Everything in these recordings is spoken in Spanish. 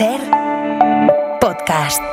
SER Podcast.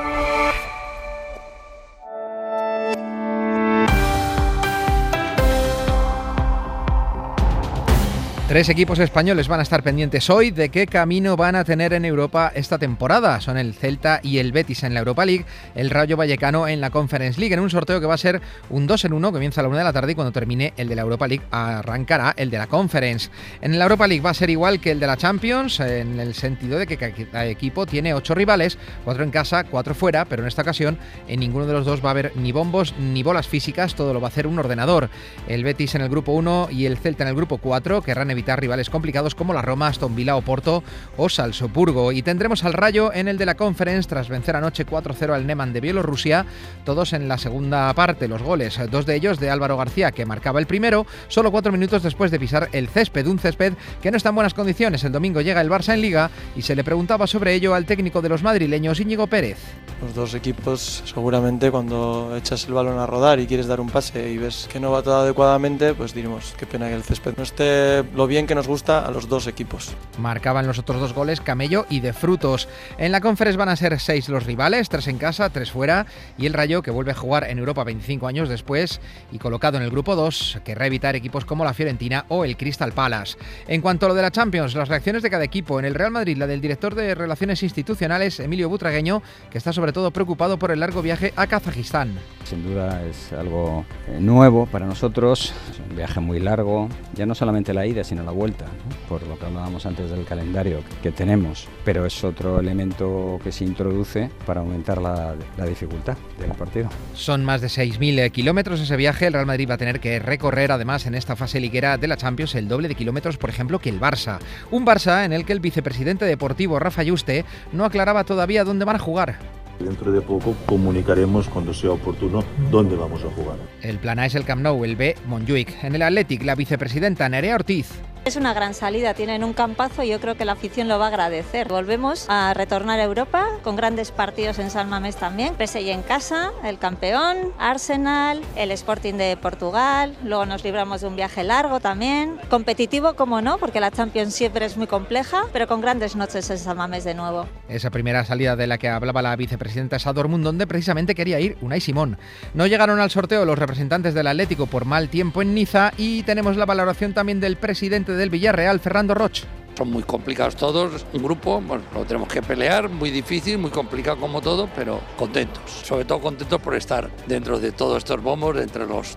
Tres equipos españoles van a estar pendientes hoy de qué camino van a tener en Europa esta temporada. Son el Celta y el Betis en la Europa League, el Rayo Vallecano en la Conference League, en un sorteo que va a ser un 2-en-1, comienza a la 1 de la tarde y cuando termine el de la Europa League arrancará el de la Conference. En la Europa League va a ser igual que el de la Champions, en el sentido de que cada equipo tiene 8 rivales, 4 en casa, 4 fuera, pero en esta ocasión en ninguno de los dos va a haber ni bombos ni bolas físicas, todo lo va a hacer un ordenador. El Betis en el grupo 1 y el Celta en el grupo 4 querrán evitar rivales complicados como la Roma, Aston Villa, Oporto o Salzburgo. Y tendremos al Rayo en el de la Conference tras vencer anoche 4-0 al Neman de Bielorrusia, todos en la segunda parte. Los goles, 2 de ellos de Álvaro García, que marcaba el primero, solo 4 minutos después de pisar el césped, un césped que no está en buenas condiciones. El domingo llega el Barça en Liga y se le preguntaba sobre ello al técnico de los madrileños, Íñigo Pérez. Los dos equipos, seguramente cuando echas el balón a rodar y quieres dar un pase y ves que no va todo adecuadamente, pues diremos, qué pena que el césped no esté lo bien que nos gusta a los dos equipos. Marcaban los otros 2 goles Camello y De Frutos. En la Conference van a ser 6 los rivales, 3 en casa, 3 fuera, y el Rayo, que vuelve a jugar en Europa 25 años después y colocado en el grupo 2, querrá evitar equipos como la Fiorentina o el Crystal Palace. En cuanto a lo de la Champions, las reacciones de cada equipo. En el Real Madrid, la del director de Relaciones Institucionales, Emilio Butragueño, que está sobre todo preocupado por el largo viaje a Kazajistán. Sin duda es algo nuevo para nosotros, es un viaje muy largo, ya no solamente la ida sino la vuelta, ¿no? Por lo que hablábamos antes del calendario que tenemos, pero es otro elemento que se introduce para aumentar la dificultad del partido. Son más de 6.000 kilómetros ese viaje. El Real Madrid va a tener que recorrer además en esta fase liguera de la Champions el doble de kilómetros, por ejemplo, que el Barça. Un Barça en el que el vicepresidente deportivo Rafa Yuste no aclaraba todavía dónde van a jugar. Dentro de poco comunicaremos cuando sea oportuno dónde vamos a jugar. El plan A es el Camp Nou, el B, Montjuic. En el Athletic, la vicepresidenta Nerea Ortiz. Es una gran salida, tienen un campazo y yo creo que la afición lo va a agradecer. Volvemos a retornar a Europa con grandes partidos en San Mamés también. PSG en casa, el campeón, Arsenal, el Sporting de Portugal, luego nos libramos de un viaje largo también. Competitivo, como no, porque la Champions siempre es muy compleja, pero con grandes noches en San Mamés de nuevo. Esa primera salida de la que hablaba la vicepresidenta es a Dortmund, donde precisamente quería ir Unai Simón. No llegaron al sorteo los representantes del Atlético por mal tiempo en Niza y tenemos la valoración también del presidente del Villarreal, Fernando Roch. Son muy complicados todos, un grupo, bueno, lo tenemos que pelear, muy difícil, muy complicado como todo, pero contentos. Sobre todo contentos por estar dentro de todos estos bombos, entre los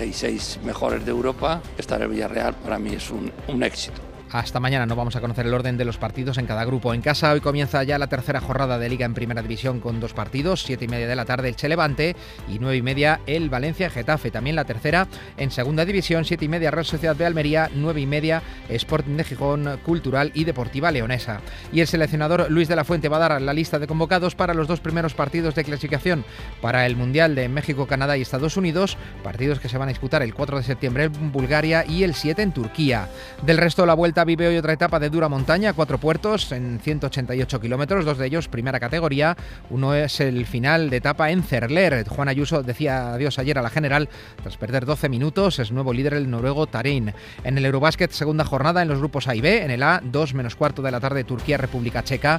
36 mejores de Europa. Estar en Villarreal para mí es un éxito. Hasta mañana no vamos a conocer el orden de los partidos en cada grupo. En casa hoy comienza ya la tercera jornada de Liga en Primera División con 2 partidos, 7:30 de la tarde el Che Levante y 9:30 el Valencia Getafe. También la tercera en Segunda División, 7:30 Real Sociedad de Almería, 9:30 Sporting de Gijón, Cultural y Deportiva Leonesa. Y el seleccionador Luis de la Fuente va a dar la lista de convocados para los 2 primeros partidos de clasificación para el Mundial de México, Canadá y Estados Unidos, partidos que se van a disputar el 4 de septiembre en Bulgaria y el 7 en Turquía. Del resto, la Vuelta vive hoy otra etapa de dura montaña, 4 puertos en 188 kilómetros, 2 de ellos primera categoría. Uno es el final de etapa en Cerler. Juan Ayuso decía adiós ayer a la general tras perder 12 minutos. Es nuevo líder el noruego Tarín. En el Eurobásquet, segunda jornada en los grupos A y B. En el A, 2:15 de la tarde Turquía, República Checa.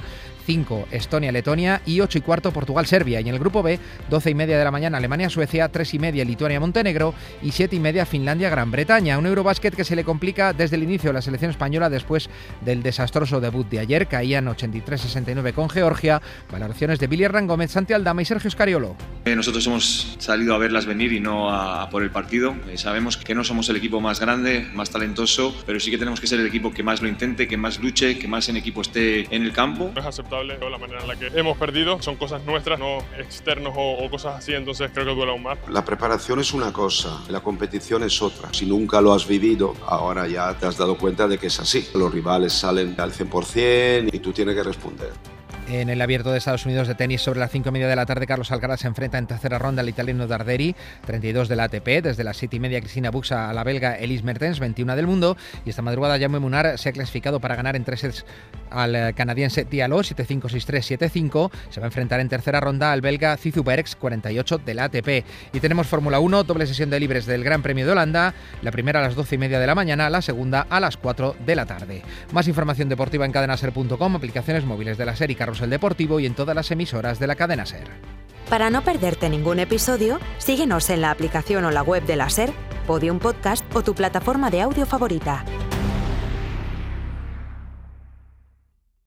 5 Estonia, Letonia y 8:15 Portugal, Serbia. Y en el grupo B, 12:30 de la mañana Alemania, Suecia, 3:30 Lituania, Montenegro y 7:30 Finlandia, Gran Bretaña. Un Eurobásquet que se le complica desde el inicio de la selección española después del desastroso debut de ayer. Caían 83-69 con Georgia. Valoraciones de Billy Hernán Gómez, Santi Aldama y Sergio Scariolo. Nosotros hemos salido a verlas venir y no a por el partido. Sabemos que no somos el equipo más grande, más talentoso, pero sí que tenemos que ser el equipo que más lo intente, que más luche, que más en equipo esté en el campo. No es aceptable la manera en la que hemos perdido, son cosas nuestras, no externos o cosas así, entonces creo que duele aún más. La preparación es una cosa, la competición es otra. Si nunca lo has vivido, ahora ya te has dado cuenta de que es así. Los rivales salen al 100% y tú tienes que responder. En el Abierto de Estados Unidos de tenis, sobre las 5:30 de la tarde, Carlos Alcaraz se enfrenta en tercera ronda al italiano Darderi, 32 de la ATP. Desde las 7:30, Cristina Buxa a la belga Elise Mertens, 21 del mundo. Y esta madrugada, Jaume Munar se ha clasificado para ganar en 3 sets al canadiense Diallo, 7-5, 6-3, 7-5. Se va a enfrentar en tercera ronda al belga Cizu Bergs, 48 de la ATP. Y tenemos Fórmula 1, doble sesión de libres del Gran Premio de Holanda. La primera a las 12:30 de la mañana, la segunda a las 4 de la tarde. Más información deportiva en cadenaser.com, aplicaciones móviles de la SER y Carlos Carrusel Deportivo y en todas las emisoras de la cadena SER. Para no perderte ningún episodio, síguenos en la aplicación o la web de la SER, Podium Podcast o tu plataforma de audio favorita.